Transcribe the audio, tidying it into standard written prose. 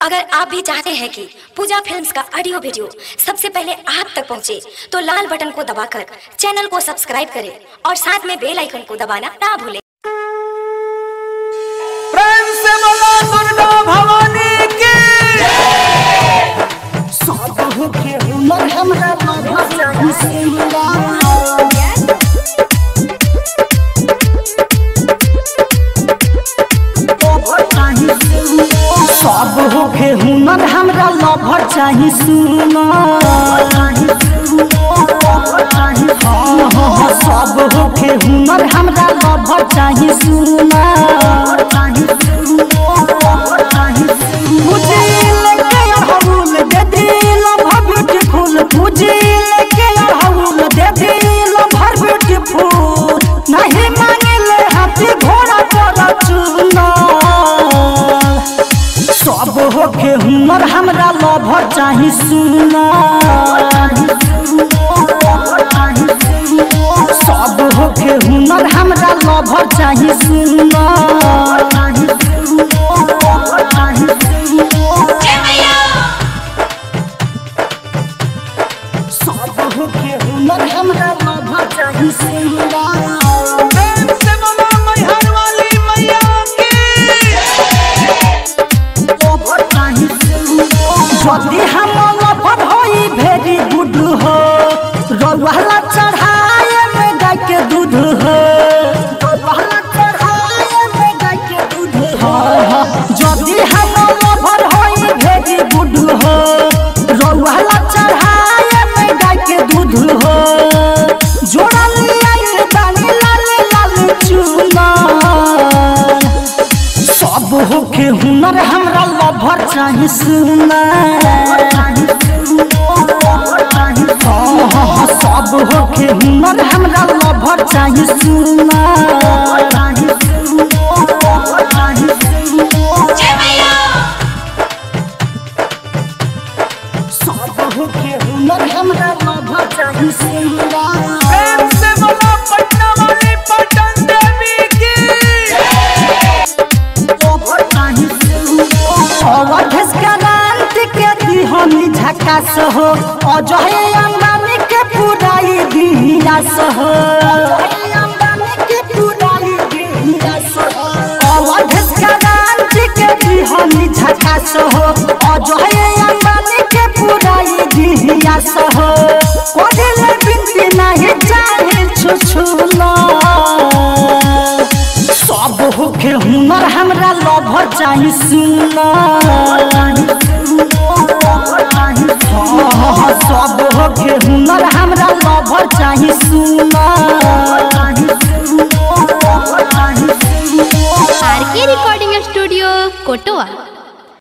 अगर आप भी चाहते हैं कि पूजा फिल्म्स का ऑडियो वीडियो सबसे पहले आप तक पहुंचे, तो लाल बटन को दबाकर चैनल को सब्सक्राइब करें और साथ में बेल आइकन को दबाना ना भूलें। प्रेम से बोलो दुर्गा भवानी की। सब के हुनर हमरा भाषा सिंगा सब होके हुनर हमरा लभर चाही सुना। सब होके हुनर हमरा लभर चाही सुना। मुझे लेके हवूल दे दिल भर ब्यूटीफुल, मुझे लेके हवूल दे दिल भर ब्यूटीफुल। नहीं मांगे हाथी घोड़ा पर चुना। सब होके हुनर हमरा लभर चाही सुना। सब होके हुनर हमरा लभर चाही सुना। सब होके हुनर हमरा लभर चाही सुना। प्रेम से बोलो मैहर वाली मैया की। जदि हम लभर होई भेरी गुड हो, रवाला चढ़ाए में गाय के दूध हो। रवाला चढ़ाए में गाय के दूध हो। जदि हम लभर होई भेरी गुड हो, रवाला चढ़ाए में गाय के दूध हो। जोड़ा लिया दानी लाल लाल चूना। सब होके हुनर हमरा लभर चाही सुना। सब होके हुनर हमरा लभर चाही सुना। सब होके हुनर हमरा लभर चाही सुना। प्रेम से बोलो पटना वाली पटन देवी की। अवधेश क्रांति के दिहनी झकास हो, अजय अंबानी के पुराई दियास हो। अवधेश क्रांति के दिहनी झकास हो, अजय अंबानी के पुराई दियास हो। कोडिले बिनती नहीं चाहे छुछुला। सब होके हुनर हमरा लभर चाही सुना। सब होके हुनर हमरा लभर चाही सुना। आरके रिकॉर्डिंग स्टूडियो कोटवा।